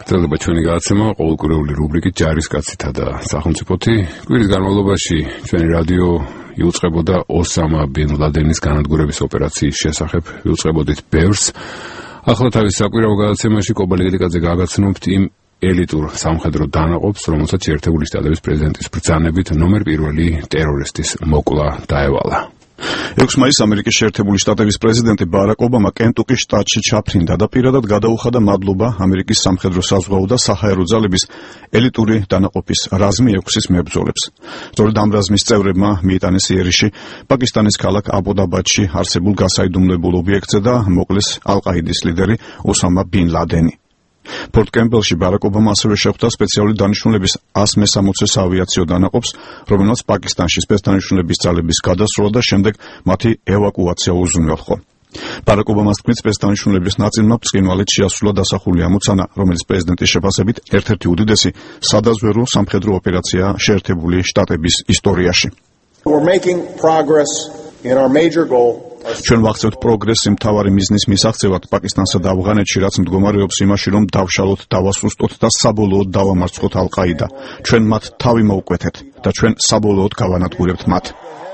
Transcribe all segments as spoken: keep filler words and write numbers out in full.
გრძელდება ჩვენი გადაცემა ყოველკვირეული რუბრიკით ჯარისკაცითა და სახელმწიფოთი. კვირის განმავლობაში ჩვენი რადიო იუწყებოდა ოსამა ბინ ლადენის განადგურების ოპერაციის შესახებ. იუწყებოდით ბევრს. ახლა თავის საკვირაო გადაცემაში კობალიკადზე გაგაცნობთ იმ ელიტურ სამხედრო დანაყოფს, რომელსაც შეერთებული შტატების პრეზიდენტის ბრძანებით ნომერ პირველი ტერორისტის მოკლა დაევალა. ექვსი მაისს ამერიკის შეერთებული შტატების პრეზიდენტი ბარაკ ობამა კენტუკის შტატში ჩაფრინდა და პირადად გადაუხადა მადლობა ამერიკის სამხედრო საზღვაო და საჰაერო ძალების ელიტური დანაყოფის რაზმი ექვსის მებრძოლებს. სწორედ ამ რაზმის წევრებმა მიიტანეს იერიში პაკისტანის ქალაქ აბოდაბადში არსებულ გასაიდუმლებულ ობიექტზე და მოკლეს ალ-ყაიდის ლიდერი ოსამა ბინ ლადენი. პორტ კემპბელში ბარაკ ობამა ასევე შეხვდა სპეციალური დანიშნულების ას მესამოცე საავიაციო დანაყოფს, რომელსაც პაკისტანში სპეცდანიშნულების ძალების გადასროლა და შემდეგ მათი ევაკუაცია უზრუნველყო. ბარაკ ობამას თქმით, სპეცდანიშნულების ნაწილმა ბრწყინვალედ შეასრულა დასახული ამოცანა, რომელიც პრეზიდენტის შეფასებით ერთ-ერთი უდიდესი სადაზვერვო სამხედრო ოპერაციაა შეერთებული შტატების ისტორიაში. We're making progress in our major goal. ჩვენ ვახცევთ პროგრესს მთავარი მიზნის მისაღწევად პაკისტანსა და ავღანეთში, რაც მდგომარეობს იმაში, რომ დავშალოთ, დავასუსტოთ და საბოლოოდ დავამარცხოთ ალ-ყაიდა. ჩვენ მათ თავი მოუკვეთეთ და ჩვენ საბოლოოდ გავანადგურებთ მათ.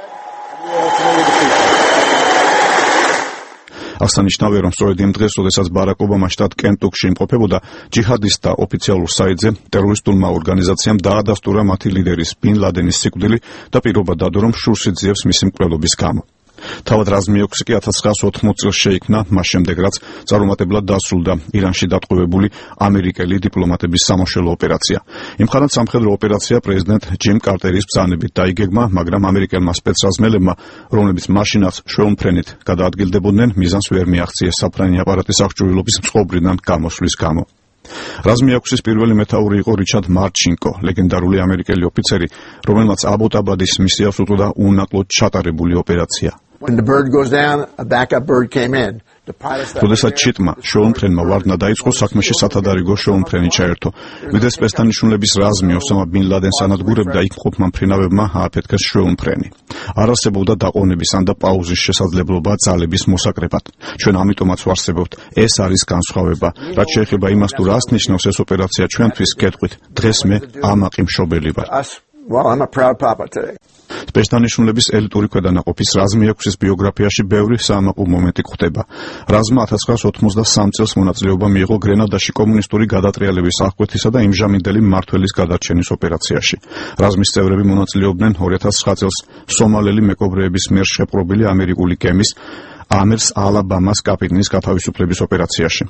აღსანიშნავია, რომ სწორედ იმ დღეს, როდესაც ბარაკ ობამა შტატ კენტუკში იმყოფებოდა, ჯიჰადისტთა ოფიციალურ საიტზე ტერორისტულმა ორგანიზაციამ დაადასტურა მათი ლიდერის ბინ ლადენის სიკვდილი და პირობა დადო, რომ შურს იძიებს მისი მკვლელობის გამო. თავად რაზმი ექვსი კი ათას ცხრაასი ოთხმოცი წელს შეიქმნა, მას შემდეგ რაც წარუმატებლად დასრულდა ირანში დატყვევებული ამერიკელი დიპლომატების სამოშელო ოპერაცია. იმხანად სამხედრო ოპერაცია პრეზიდენტ ჯიმ კარტერის ბრძანებით დაიგეგმა, მაგრამ ამერიკელმა სპეცრაზმელებმა, რომლებიც მაშინაც შვეულმფრენით გადაადგილდებოდნენ, მიზანს ვერ მიაღწიეს საფრენი აპარატის აღჭურვილობის მწყობრიდან გამოსვლის გამო. რაზმი ექვსის პირველი მეთაური იყო რიჩარდ მარჩინკო, ლეგენდარული ამერიკელი ოფიცერი, რომელმაც აბოტაბადის მისიას უწოდა უნაკლოდ ჩატარებული ოპერაცია. When the bird goes down, a backup bird came in. როდესაც ჩიტმა შვეულმფრენმა ვარდნა დაიწყო, საქმეში სათადარიგო შვეულმფრენი ჩაერთო. ვიდრე სპეცდანიშნულების რაზმი ოსამა ბინ ლადენს ანადგურებდა, იქ მყოფმა მფრინავებმა ააფეთქეს შვეულმფრენი. არ არსებობდა დაყოვნების ან და პაუზის შესაძლებლობა ძალების მოსაკრებად. ჩვენ ამიტომაც ვარსებობთ, ეს არის განსხვავება. რაც შეეხება იმას, თუ რას ნიშნავს ეს ოპერაცია ჩვენთვის, გეტყვით, დღეს მე ამაყი მშობელი ვარ. Well, I'm a proud papa today. სპეცდანიშნულების ელიტური ქვედანაყოფის რაზმი ექვსის ბიოგრაფიაში ბევრი საამაყო მომენტი გვხვდება. რაზმმა ათას ცხრაასი ოცდაათი წელს მონაწილეობა მიიღო გრენადაში კომუნისტური გადატრიალების აღკვეთისა და იმჟამინდელი მმართველის გადარჩენის ოპერაციაში. რაზმის წევრები მონაწილეობდნენ ორი ათას ცხრა წელს სომალელი მეკობრეების მიერ შეპყრობილი ამერიკული გემის ამერს ალაბამას კაპიტნის გათავისუფლების ოპერაციაში.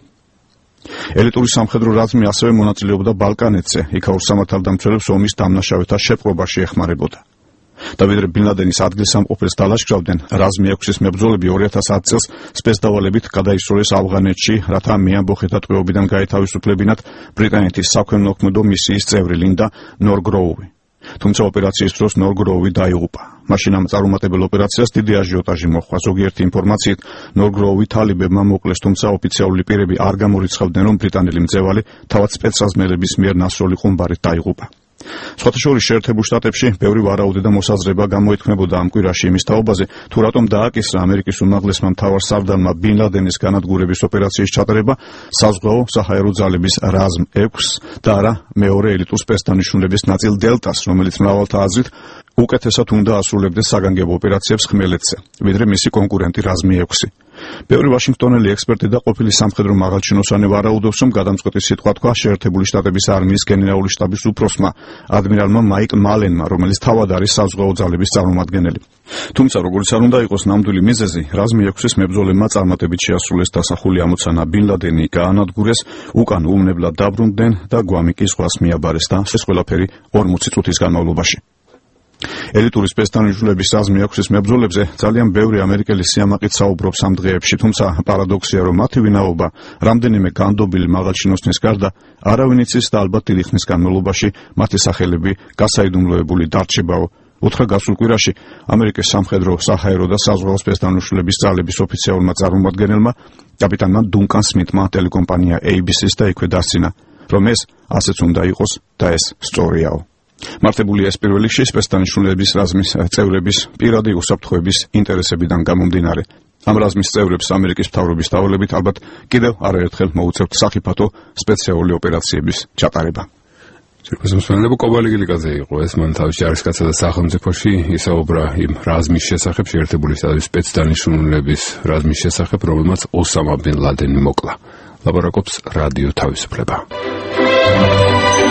ელიტური სამხედრო რაზმი ასევე მონაწილეობდა ბალკანეთზე, იქ ორსამართალდამცველებს ომის დამნაშავეთა შეპყრობაში ეხმარებოდა. და ვიდრე ბინ ლადენის ადგილსამყოფელს დალაშქრავდნენ, რაზმი ექვსის მებრძოლები ორი ათას ათი წელს სპეცდავალებით გადაისროლეს ავღანეთში, რათა მეამბოხეთა ტყვეობიდან გაეთავისუფლებინათ ბრიტანეთის საქველმოქმედო მისიის წევრი ლინდა ნორგროუვი. თუმცა ოპერაციის დროს ნორგროუვი დაიღუპა. მაშინ ამ წარუმატებელ ოპერაციას დიდი აჟიოტაჟი მოჰყვა. ზოგიერთი ინფორმაციით ნორგროუვი თალიბებმა მოკლეს, თუმცა ოფიციალური პირები არ გამორიცხავდნენ, რომ ბრიტანელი მძევალი თავად სპეცრაზმელების მიერ ნასროლი ხუმბარით დაიღუპა. სხვათა შორის შეერთებულ შტატებში ბევრი ვარაუდი და მოსაზრება გამოითქმებოდა ამ კვირაში იმის თაობაზე, თუ რატომ დააკისრა ამერიკის უმაღლესმა მთავარ სარდალმა ბინ ლადენის განადგურების ოპერაციის ჩატარება საზღვაო საჰაერო ძალების რაზმ ექვსს და არა მეორე ელიტურ სპეცდანიშნულების ნაწილ დელტას, რომელიც მრავალთა აზრით უკეთესად უნდა ასრულებდეს საგანგებო ოპერაციებს ხმელეთზე, ვიდრე მისი კონკურენტი რაზმი ექვსი. ბევრი ვაშინგტონელი ექსპერტი და ყოფილი სამხედრო მაღალჩინოსანი ვარაუდობს, რომ გადამწყვეტი სიტყვა თქვა შეერთებული შტატების არმიის გენერალური შტაბის უფროსმა ადმირალმა მაიკ მალენმა, რომელიც თავად არის საზღვაო ძალების წარმომადგენელი. თუმცა როგორც არ უნდა იყოს ნამდვილი მიზეზი, რაზმი ექვსის მებრძოლებმა წარმატებით შეასრულეს დასახული ამოცანა, ბინ ლადენი გაანადგურეს, უკან უვნებლად დაბრუნდნენ და გვამი კი ზღვას მიაბარეს და ეს ყველაფერი ორმოცი წუთის განმავლობაში. ელიტური სპეცდანიშნულების რაზმი ექვსის მებრძოლებზე ძალიან ბევრი ამერიკელი სიამაყით საუბრობს ამ დღეებში, თუმცა პარადოქსია, რომ მათი ვინაობა რამდენიმე განდობილი მაღალჩინოსნის გარდა არავინ იცის და ალბათ დიდი ხნის განმავლობაში მათი სახელები გასაიდუმლოებული დარჩებაო. უთხრა გასულ კვირაში ამერიკის სამხედრო, საჰაერო და საზღვაო სპეცდანიშნულების ძალების ოფიციალურმა წარმომადგენელმა კაპიტანმა დუნკან სმითმა ტელეკომპანია ეი ბი სის და იქვე დასცინა, რომ ეს ასეც უნდა იყოს და ეს სწორიაო. მართებულია ეს პირველ რიგში სპეცდანიშნულების რაზმის წევრების პირადი უსაფრთხოების ინტერესებიდან გამომდინარე. ამ რაზმის წევრებს ამერიკის მთავრობის დავალებით ალბათ კიდევ არაერთხელ მოუწევთ სახიფათო სპეციალური ოპერაციების ჩატარება. Circumscribed Kovali Gilgaze, Westman Tavsharskats და სახელმწიფოში ისაუბრა იმ რაზმის შესახებ, შეერთებული შტატების სპეცდანიშნულების რაზმის შესახებ, რომელმაც ოსამა ბენ ლადენი მოკლა. ლაპარაკობს რადიო თავისუფლება.